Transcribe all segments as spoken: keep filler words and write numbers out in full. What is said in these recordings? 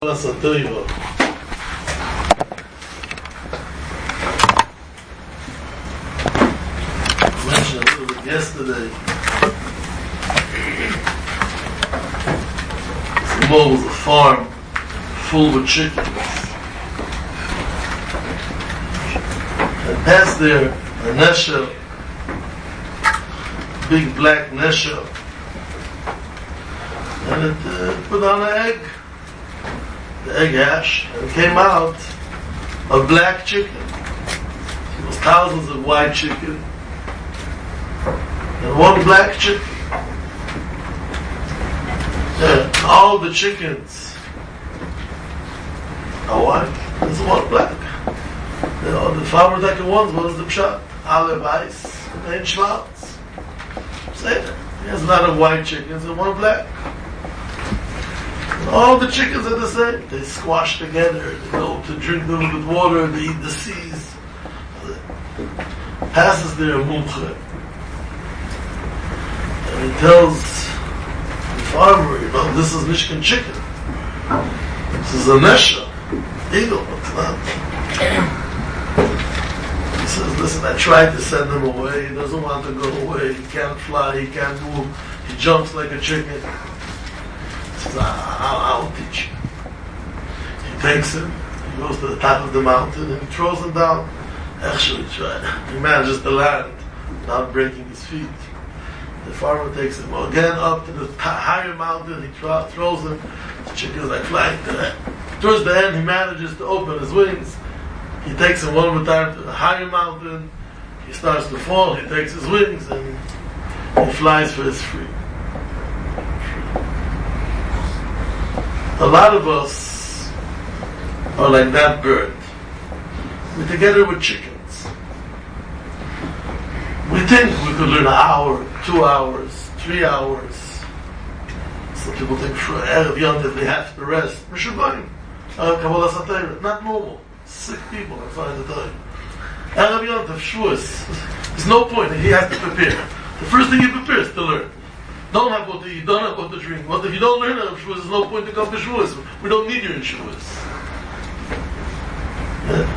Satoiva. I mentioned a little bit yesterday. The mall was a farm full with chickens. And past there, a nesha, big black nesha, and it uh, put on an egg. The egg hatched and came out a black chicken. There was thousands of white chicken and one black chicken. Yeah, all the chickens are white. There's one black. You know, the farmer-taken ones was the pshat. Alle weiß and ein schwarz. Say that. He has a lot of white chickens and one black. All the chickens are the same. They squash together. They go to drink a little bit water. They eat the seeds. Passes their mumche. And he tells the farmer, you know, this is Mishkan chicken. This is a nesha. Eagle. It's not. He says, listen, I tried to send him away. He doesn't want to go away. He can't fly. He can't move. He jumps like a chicken. He says, I'll, I'll teach you. He takes him, he goes to the top of the mountain and he throws him down. Actually, he manages to land without breaking his feet. The farmer takes him again up to the higher mountain, he thro- throws him. The chicken's like flying there. Towards the end, he manages to open his wings. He takes him one more time to the higher mountain. He starts to fall, he takes his wings and he flies for his free. A lot of us are like that bird. We're together with chickens. We think we could learn an hour, two hours, three hours. Some people think for Erev Yontif they have to rest. Mishubayim. Kabbalah Satayra. Not normal. Sick people, I'm sorry to tell you. Erev Yontif, Shavuos. There's no point. He has to prepare. The first thing he prepares is to learn. Don't have what to eat, don't have what to drink. What if you don't learn Erev Shavuos, there's no point to come to Shavuos. We don't need you in Shavuos. Yeah.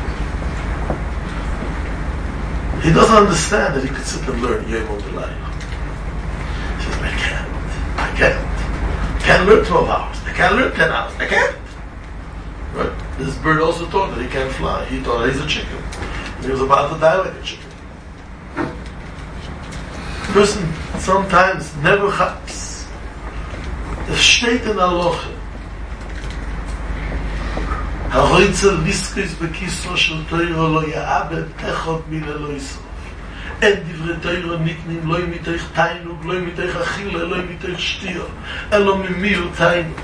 He doesn't understand that he could sit and learn Yom O'Delayah. He says, I can't. I can't. I can't learn twelve hours. I can't learn ten hours. I can't. Right? This bird also thought that he can't fly. He thought that he's a chicken. And he was about to die like a chicken. Person sometimes never chaps. Es steht in Aloche. Ha'hoitzel liskis bekiso shel Torah lo ya'abed echot mile lo yisof. En divrei Torah nitnim loy mitoich tainug, loy mitoich achila, loy mitoich shtiya. Elo mimir tainug.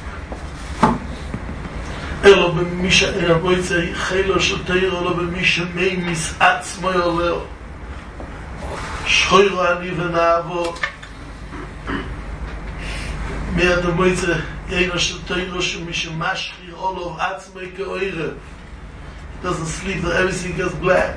Elo b'misha en ha'hoitzel chelo shel Torah, elo b'misha mei mis'atzmo yoleo. Shoyro ani v'na'avo Me'ad ha'moitze Yeino shel Torah she'misha mashchir olov atzmei ke'oirev. He doesn't sleep, everything gets black.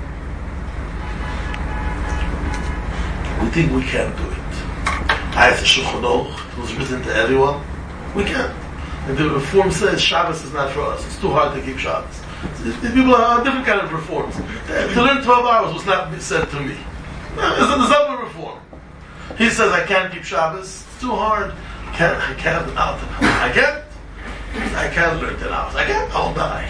We think we can't do it. I have the Shulchan Aruch, it was written to everyone. We can't. And the reform says Shabbos is not for us. It's too hard to keep Shabbos. People are different kind of reforms. To learn twelve hours was not said to me. There's another reform. He says, I can't keep Shabbos. It's too hard. I can't, I can't, I can't. I can't learn ten hours. I can't, I'll die.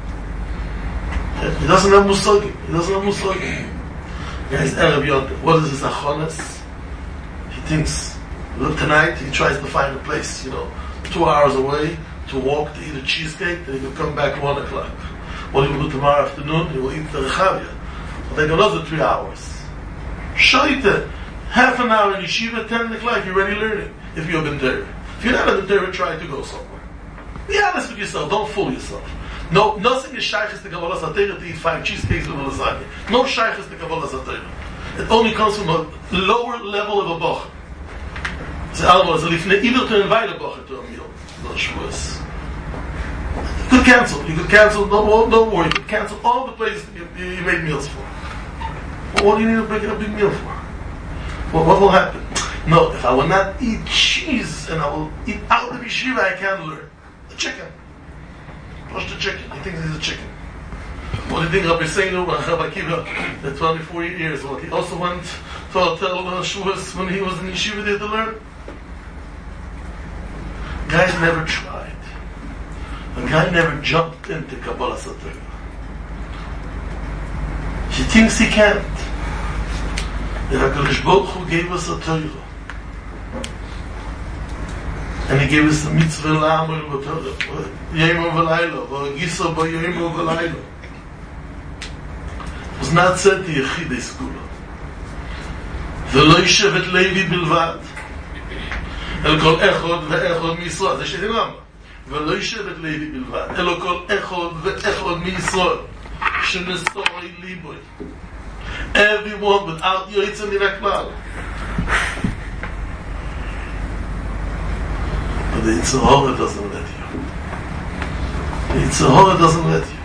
He doesn't have musagim. He doesn't have musagim. Guys, Erev Yontif. What is his achonis? He thinks, look, tonight he tries to find a place, you know, two hours away to walk to eat a cheesecake, then he will come back at one o'clock. What he will do tomorrow afternoon, he will eat the rechavia. It'll take another three hours. Shaita, half an hour in yeshiva, ten o'clock, you're already learning. If you're in Torah. If you're not in Torah, try to go somewhere. Be honest with yourself, don't fool yourself. No, nothing is shaykhis to Kabbalah Satayra to eat five cheesecakes with a lasagna. No shaykhis to Kabbalah Satayra. It only comes from a lower level of a bocher. It's almost as if even to invite a bocher to a meal. No Shavuos. You could cancel. You could cancel, don't, don't worry, you could cancel all the places you, you made meals for. Well, what do you need to make a big meal for? Well, what will happen? No, if I will not eat cheese and I will eat out of yeshiva, I can't learn. A chicken. a chicken. He thinks he's a chicken. What do you think Rabbi Seinu, Rabbi Akiva, the twenty-four years, what he also went to tell uh, Shavuos when he was in yeshiva there to learn? Guys never tried. A guy never jumped into Kabbalah Satorah. He thinks he can't. The HaKadosh Baruch Hu gave us a Torah. And he gave us the mitzvah la'amul b'Torah. Yom v'layla, v'gisa b'yom v'layla. It was not said to Yechidei Segula. V'lo yishev et Levi bilvad. El kol echod ve'echod mi'Yisrael. זה שתיים למה. ולא ישב את לוי בלבד. אלא כל אחד ואחד מישראל. שנסוי ליבוי. Everyone without יוצא מן הכלל. But the Yetzer Hara doesn't let you. The Yetzer Hara doesn't let you.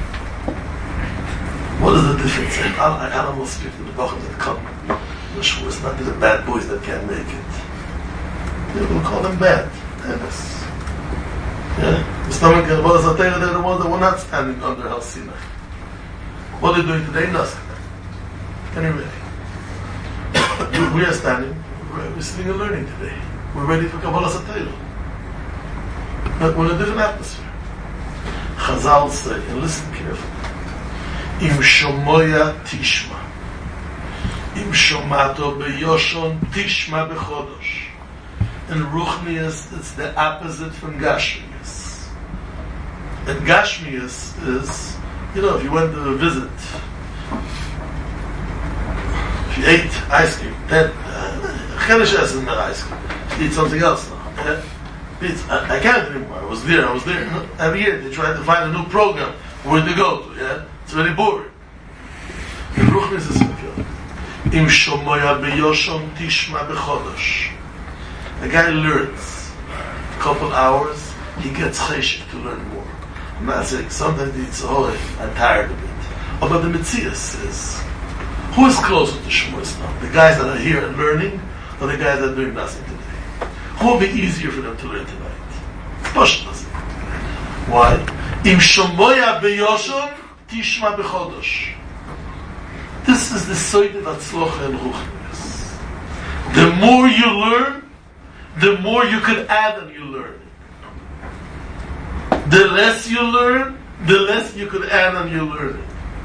What is the difference? And animals speak to the Bachim that come. The Shur is not the bad boys that can't make it. They will call them bad. Yes. Yeah? The stomach and Kabbalah Satorah, they're the ones that were not standing under Har Sinai. What are they doing today? Nothing. Anyway, we are standing, we're sitting and learning today. We're ready for Kabbalah Satorah. But we're in a different atmosphere. Chazal say, and listen carefully, Im shomoya tishma. Im shomato beyoshon tishma bechodosh. In Ruchnius, it's the opposite from Gashmius. And Gashmius is, you know, if you went to visit, if you ate ice cream, then Chedesh uh, isn't ice cream. You eat something else now. Yeah? It's, I, I can't anymore. I was there, I was there. Every year they try to find a new program where to go to. Yeah? It's very boring. In Ruchnius is like Im shomoya beyoshon tishma bechodosh. A guy learns a couple hours, he gets cheshik to learn more. I'm not saying sometimes it's oh, I'm tired of it. Oh, but the Metzias is who is closer to Shmuel now? The guys that are here and learning, or the guys that are doing nothing today? Who will be easier for them to learn tonight? Posh doesn't. Why? Im shomoya beyoshon tishma bechodosh. This is the soid of Atzlocha and Ruchnius. The more you learn, the more you can add on you learn. The less you learn, the less you could add on your learning.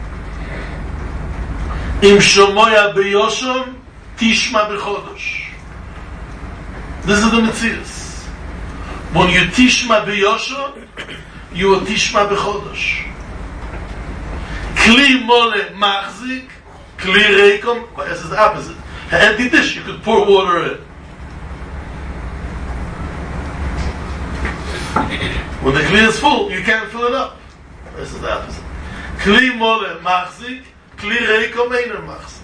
Im shomoya beyoshon tishma bechodosh. This is the Metzias. When you tishma beyoshon, you are tishma bechodosh. Kli mole machzik, kli reikom. Well, this is the opposite. An empty dish, you could pour water in. When the kli is full, you can't fill it up. This is the opposite. Kli mole machzik, kli reikom einer machzik.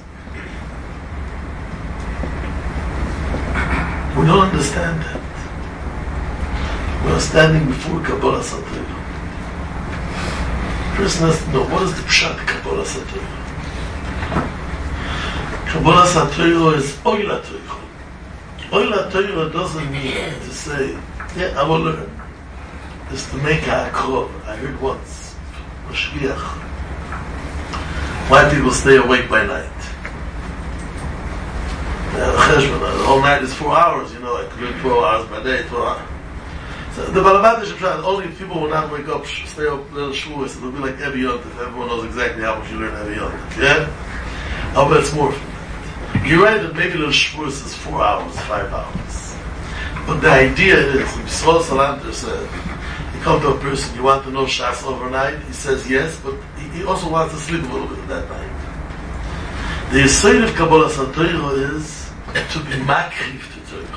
We don't understand that. We are standing before Kabbalah Satorah. Person has to know, what is the pshat Kabbalah Satorah? Kabbalah Satorah is Oila Torah. Oila Torah doesn't mean to say, yeah, I will learn. It's to make a akrov. I heard once, a shliach. Why people stay awake by night? The whole night is four hours, you know, I could learn twelve hours by day, twelve hours. So the Balabatish Pshat, only if people will not wake up, stay up little shvuos, it'll be like Evi Yontif. Everyone knows exactly how much you learn Evi Yontif, yeah? I'll bet it's more from that. You're right that maybe little shvuos is four hours, five hours. But the idea is, Yisrael Salanter said, you come to a person, you want to know Shas overnight, he says yes, but he, he also wants to sleep a little bit that night. The Yisrael of Kabbalah Satorah is to be makriv to Torah.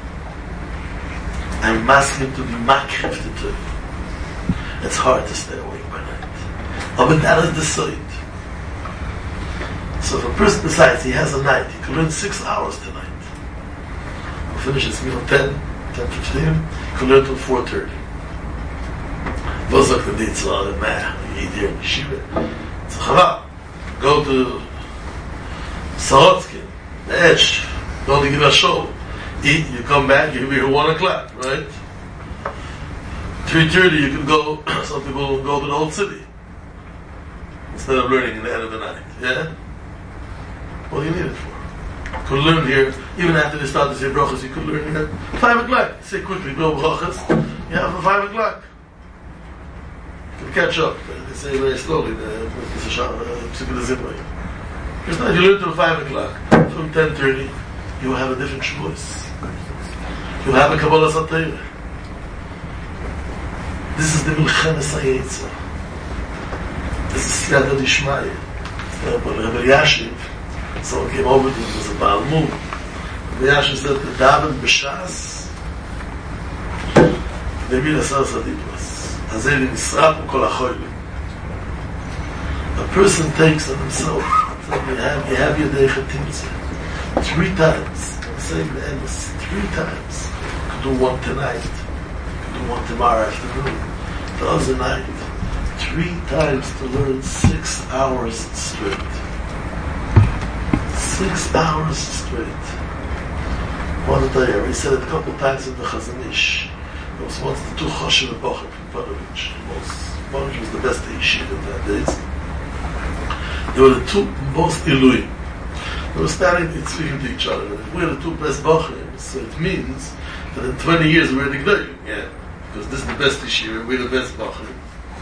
I'm asking to be makriv to Torah. It's hard to stay awake by night. Oh, but that is the side. So if a person decides he has a night, he can learn six hours tonight. He'll finish his meal ten, ten fifteen, he can learn till four thirty. Those are the needs of the man. You eat here in Yeshiva. It's a chava. Go to Sorotsky, the Edge. Go to give a show. Eat, you come back, you'll be here one o'clock, right? three thirty you can go, some people will go to the old city instead of learning in the end of the night. Yeah? What do you need it for? You could learn here, even after they start to say brachas, you could learn here. Five o'clock. Say quickly, go brachas. You have for five o'clock. You can catch up. They say very slowly, the Psikha. It's not, you learn till five o'clock. From ten thirty, you will have a different choice. You will have a Kabbalah Satayr. This is the Milchemes HaYetzer. This is Siyata Dishmaya. Rabbi Yashiv, someone came over to him, it was a Baal Mum. Rabbi Yashiv said, the Daven B'Shas, Demir Asar Sadipras, Hazeli Nisrap Kol HaChoylim. A person takes on himself, you have, you have your Deicha Timtzeh. Three times, I'm saying the end is three times. You can do one tonight, you can do one tomorrow afternoon, the other night. Three times to learn six hours straight. Six hours straight. I want to tell you, I already said it a couple of times in the Chazon Ish. There was once the two Choshev and Bocher from Panovich. Panovich was the best yeshiva in that days. They were the two most Iluim. They were standing and speaking to each other. We are the two best Bocherim, so it means that in twenty years we're the Gdolim. Yeah, because this is the best yeshiva, we're the best Bocherim.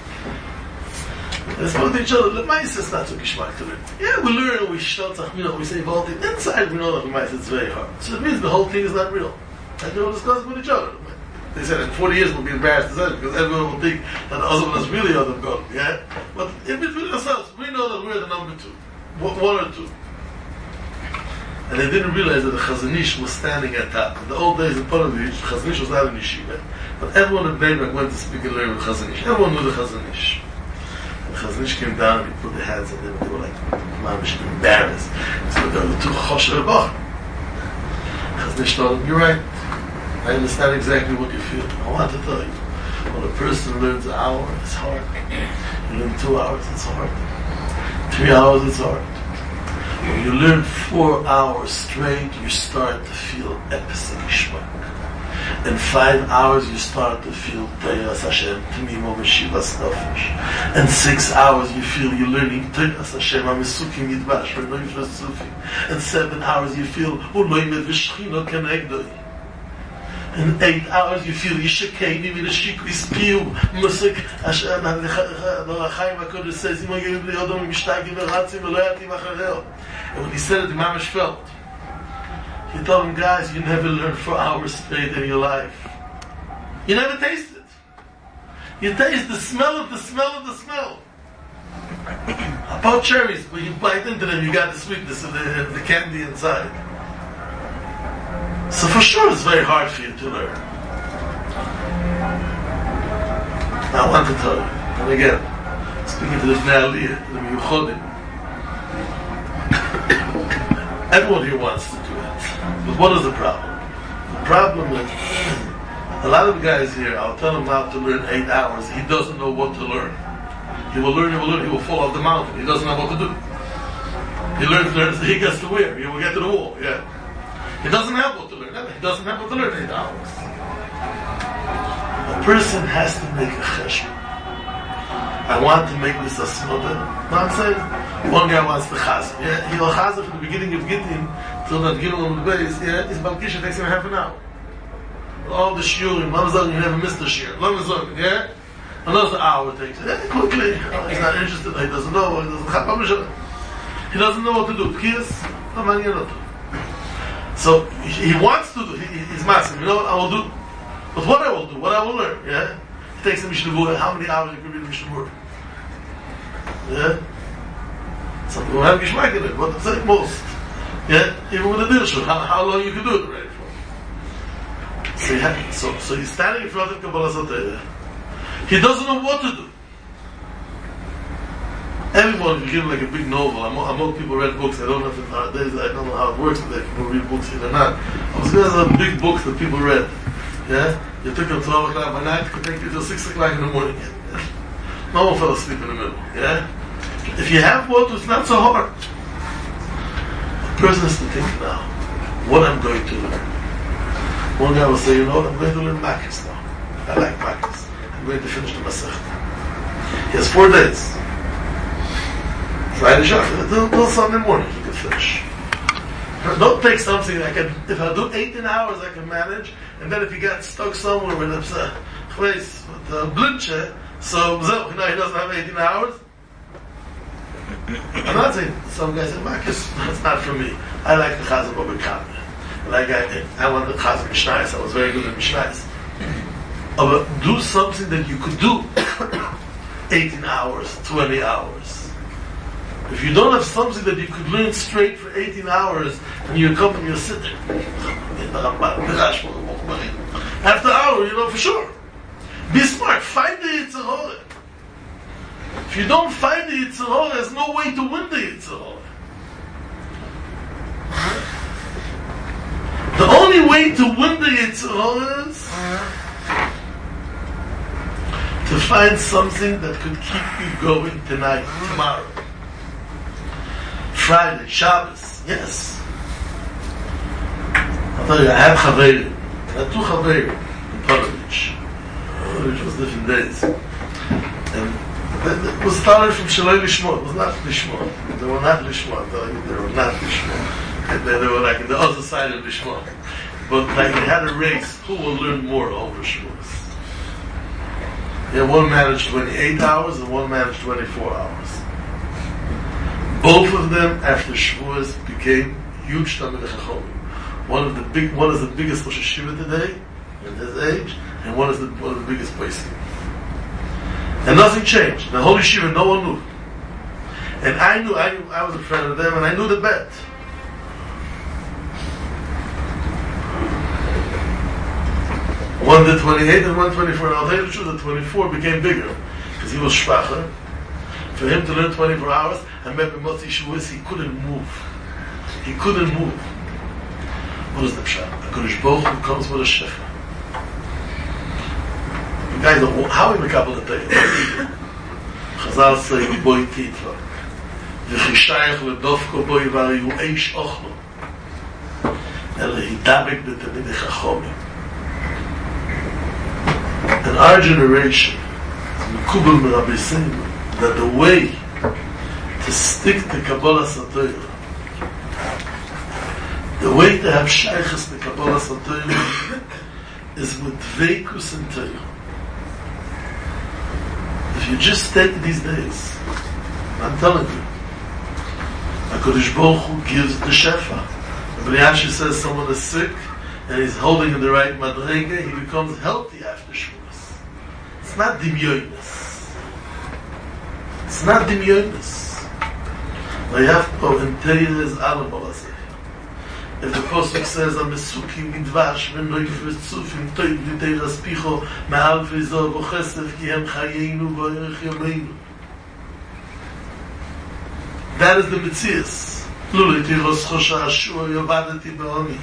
They spoke to each other. The mice is not so geschmack to learn. Yeah, we learn, we shtot, you know, we say all things. Inside we know that the mice is very hard. So it means the whole thing is not real. And they will discuss with each other. They said in forty years we'll be embarrassed to say it because everyone will think that the other one is really Adam God. Yeah? But in between ourselves, we know that we're the number two. One or two. And they didn't realize that the Chazon Ish was standing at top. In the old days in Panovich, Chazon Ish was not in yeshiva. But everyone in Bnei Brak went to speak and learn with Chazon Ish. Everyone knew the Chazon Ish. Chazon Ish came down and he put their hands on them and they were like, mamish, embarrassed. So they were two Choshev Bach. Chazon Ish told them, you're right. I understand exactly what you feel. I want to tell you. When a person learns an hour, it's hard. You learn two hours, it's hard. Three hours, it's hard. When you learn four hours straight, you start to feel epis geschmack. In five hours, you start to feel Teiras Hashem, T'mimo Meshivas Nefesh. In six hours, you feel you're learning Teiras Hashem, Amissukim Yidbash, V'noim Shvasufi. In seven hours, you feel Uloimet V'shchino Kenegdoi. In eight hours, you feel Yishakeni V'neshikris Piu, Musik Hashem, the Chaim HaKodesh says, Imo Yerim B'yodom Mishtagim V'ratzim V'loyatim Achareo. And when he said it, the Mamish felt. He told them, guys, you never learn four hours straight in your life. You never taste it. You taste the smell of the smell of the smell. About cherries, when you bite into them, you got the sweetness of the, the candy inside. So for sure, it's very hard for you to learn. Now, I want to tell you, and again, speaking to the Bnei Aliyah, to the Miyuchodim, everyone here wants to do it. But what is the problem? The problem is, a lot of guys here, I'll tell him now to learn eight hours, he doesn't know what to learn. He will learn, he will learn, he will fall off the mountain, he doesn't know what to do. He learns, learns, he gets to where? He will get to the wall, yeah. He doesn't have what to learn, he doesn't have what to learn eight hours. A person has to make a cheshbon. I want to make this a smoda. No, I'm saying, one guy wants to chazir. Yeah, he'll chazir from the beginning of Gittin till that Gimel on the base. Yeah, his Balkisha takes him half an hour. All the shiurim, Lamazon, you never missed the shiur. Lamazon, yeah? Another hour takes it. Yeah, quickly. Oh, he's not interested, he doesn't know, he doesn't He doesn't know what to do. Kias, so he, he wants to do, he, he's massive, you know what I will do? But what I will do, what I will learn, yeah? It takes him Mishnah, how many hours you can read Mishnah? Yeah? Some people have Gishmak in it, but it's like most. Yeah? Even with a Dirshur, how, how long you can do it already for. So, yeah, so, so he's standing in front of Kabbalah Satayah. He doesn't know what to do. Everyone, if you give him like a big novel, I'm, I'm all people read books, I don't know if in nowadays, I don't know how it works, but people read books here or not. I was going to have big books that people read. Yeah? You took them twelve o'clock by night, it could take you till six o'clock in the morning. No one fell asleep in the middle. Yeah? If you have water, it's not so hard. The person has to think now, what I'm going to learn. One guy will say, you know what, I'm going to learn Makis now. I like Makis. I'm going to finish the Masechta. He has four days. Friday, Shabbat, until Sunday morning he can finish. Don't take something I can, if I do eighteen hours I can manage, and then if you get stuck somewhere with a place with a blinche, so you know he doesn't have eighteen hours. I'm not saying some guys say, Marcus, that's not for me. I like the Chazal Baba Kameh. Like I, I want the Chazal Mishnayos. I was very good at Mishnayos. But do something that you could do eighteen hours, twenty hours. If you don't have something that you could learn straight for eighteen hours, and you come and you sit there, after an hour, you know for sure. Be smart. Find the Yetzer Hara. If you don't find the Yetzer Hara, there's no way to win the Yetzer Hara. The only way to win the Yetzer Hara is to find something that could keep you going tonight, tomorrow. Friday, Shabbos, yes. I'll tell you, I had Chaverim. I had two Chaverim in Polovich. Polovich was different days. And it was started from Shaloi Lishmo. It was not Lishmo. They were not Lishmo. I'm telling you, they were not Lishmo. And they, they were like on the other side of Lishmo. But like they had a race, who will learn more over Shavuos? Yeah, one managed twenty-eight hours and one managed twenty-four hours. Both of them, after Shavuos, became huge Talmidei Chachamim. One of the big, one is the biggest Rosh Hashiva today in his age, and one is the one of the biggest Poskim. And nothing changed. The whole yeshiva, no one knew. And I knew, I knew, I was a friend of them, and I knew the bet. One did twenty-eight and one twenty-four. And I'll tell you the truth, the twenty-four became bigger because he was schwacher. For him to learn twenty-four hours, and maybe Motzi Shavuos, he couldn't move. He couldn't move. What is the pshat? HaKadosh Baruch Hu comes with a shefa. You guys know how we mekabel the day. Chazal say, "Boy titva, v'chishayach ledofko boy v'ayu eish ochlo, ele hidabek b'tamidei chachomim." In our generation, mekubel m'Rabbi Seinu, that the way to stick to Kabbalah Satorah, the way to have shaykhs to Kabbalah Satorah is with dveikus and Torah. If you just take these days, I'm telling you, HaKadosh Baruch Hu gives the shefa. When Yashi says someone is sick and he's holding in the right madrega, he becomes healthy after Shavuos. It's not dimyonis. It's not dimyonis. They have to go in Teirah is alam olaseh. If the Pasuk says, "Amesukim midvash v'noif v'tzufim toiv v'teiras picho ma'al v'zor v'chesef ki hem chayeinu v'orech yomeinu." That is the Metzias. Luli tiros chosha ashur yovadati be'oni.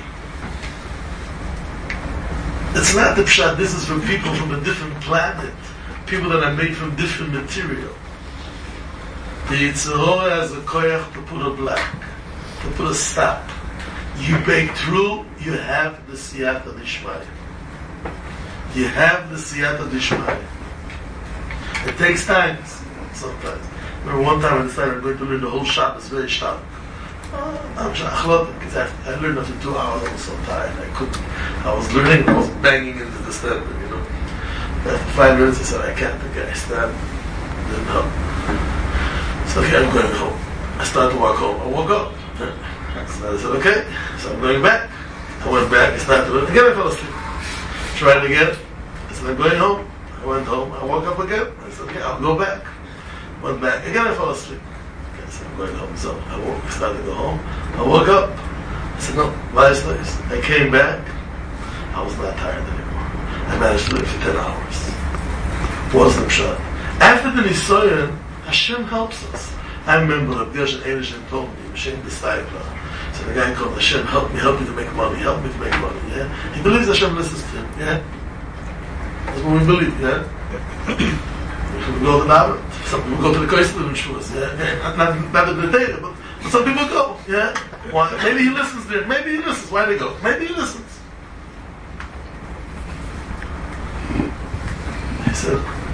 It's not the pshat. This is for people from a different planet. People that are made from different material. The Yetzer Hara has a koyach to put a black, to put a stop. You break through, you have the siyata d'ishmaya. You have the siyata d'ishmaya. It takes time, sometimes. I remember one time I decided I'm going to learn the whole Shabbos very sharp. Oh, I'm because I learned after two hours, I was so tired, I couldn't. I was learning, I was banging into the stand, you know. After five minutes I said, I can't, okay, I stand, didn't help. So okay, I'm going home. I started to walk home. I woke up. So I said, okay. So I'm going back. I went back. I started to do it again. I fell asleep. Tried it again. I said, I'm going home. I went home. I woke up again. I said, okay, I'll go back. Went back. Again, I fell asleep. Okay, I said, I'm going home. So I woke. I started to go home. I woke up. I said, no, last place. I came back. I was not tired anymore. I managed to do it for ten hours. Wasn't a shot. After the Nisoyan, Hashem helps us. I remember Rabbi Gershon Elishan told me, Hashem disciple. So the guy called Hashem, help me, help me to make money, help me to make money. Yeah, he believes Hashem listens to him. Yeah, that's what we believe. Yeah, we go to the David. Some people go to the Koisel and Shavuos. Yeah, not not, not the data, but, but some people go. Yeah, why? Maybe he listens there. Maybe he listens. Why they go? Maybe he listens. He said.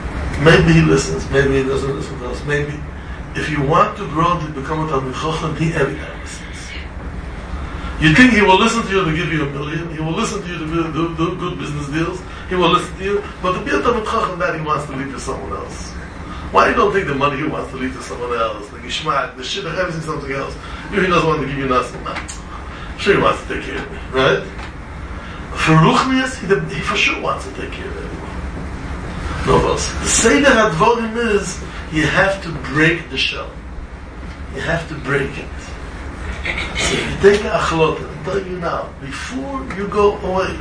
Maybe he listens, maybe he doesn't listen to us, maybe. If you want to grow to become a Talmid Chacham, he every time listens. You think he will listen to you to give you a million, he will listen to you to do, do, do good business deals, he will listen to you, but to be a Talmid Chacham, that he wants to leave to someone else. Why you don't take the money he wants to leave to someone else? The gishmak, the shit, everything, something else. You he doesn't want to give you nothing. Nah. I'm sure he wants to take care of me, right? For Ruchnias, he, he for sure wants to take care of everyone. No else. The Seder HaDvorim is, you have to break the shell. You have to break it. So if you take a achlot, I'm telling you now, before you go away,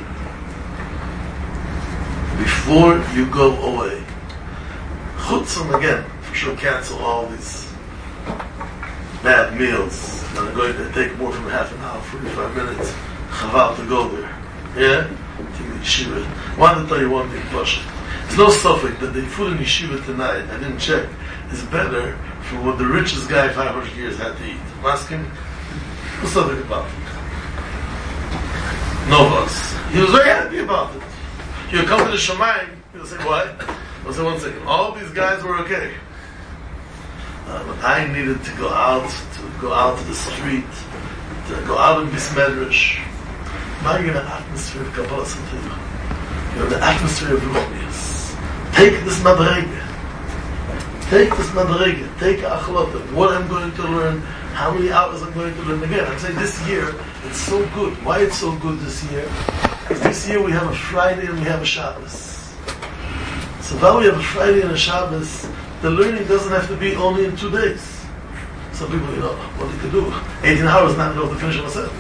before you go away, chutzim again, for sure cancel all these bad meals that are going to take more than half an hour, forty-five minutes, chaval to go there. Yeah? To the yeshiva. I want to tell you one thing, Pasha. There's no suffix that the food in yeshiva tonight, I didn't check, is better from what the richest guy five hundred years had to eat. I'm asking, what's something about it? No of us. He was very happy about it. He'll come to the Shemayim, he'll say, what? I'll say, one second, all these guys were okay. Uh, but I needed to go out, to go out to the street, to go out in Bismedrash. Now you're in an atmosphere of Kabbalah Satira. You're in the atmosphere of Ruchnias. Take this madrega. Take this madrega. Take achlota. What I'm going to learn, how many hours I'm going to learn. Again, I'm saying this year, it's so good. Why it's so good this year? Because this year we have a Friday and we have a Shabbos. So while we have a Friday and a Shabbos, the learning doesn't have to be only in two days. Some people, you know, what they could do. eighteen hours not enough to finish a Masechet.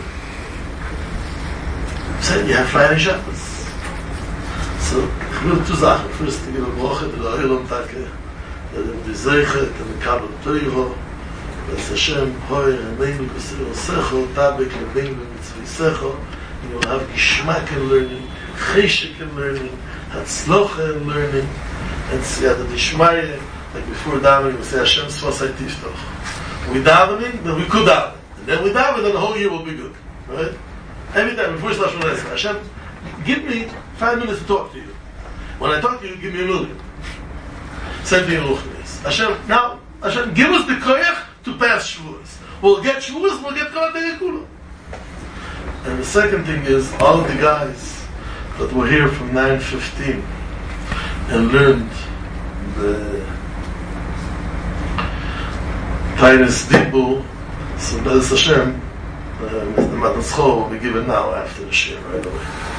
So you have Friday and Shabbos. So, ich will two Sachen. First, to give a bracha to the Oilom Take, that in the Zeichet, and the Kabel Teiro, that's Hashem, Hoi, Remeinu, B'Sir Osecho, Tabek, Remeinu, Mitzvah and you'll have Gishmak in learning, Cheshik in learning, Hatzlocha in learning, and Siyata Dishmaya, like before davening, we say Hashem Svasai Tiftoch. We davening, then we could daven. And then we daven, then the whole year will be good. Right? Every time, before Slash Malaysia, Hashem, give me five minutes to talk to you. When I talk to you, give me a million. Same thing in Ruchnias. Hashem, now, Hashem, give us the koyach to pass Shavuos. We'll get Shavuos, we'll get Kolat Kula. And the second thing is, all of the guys that were here from nine fifteen and learned the Tainus Dibu, so Bez Hashem, uh, Mister Matan Schol will be given now after the Shir, right away.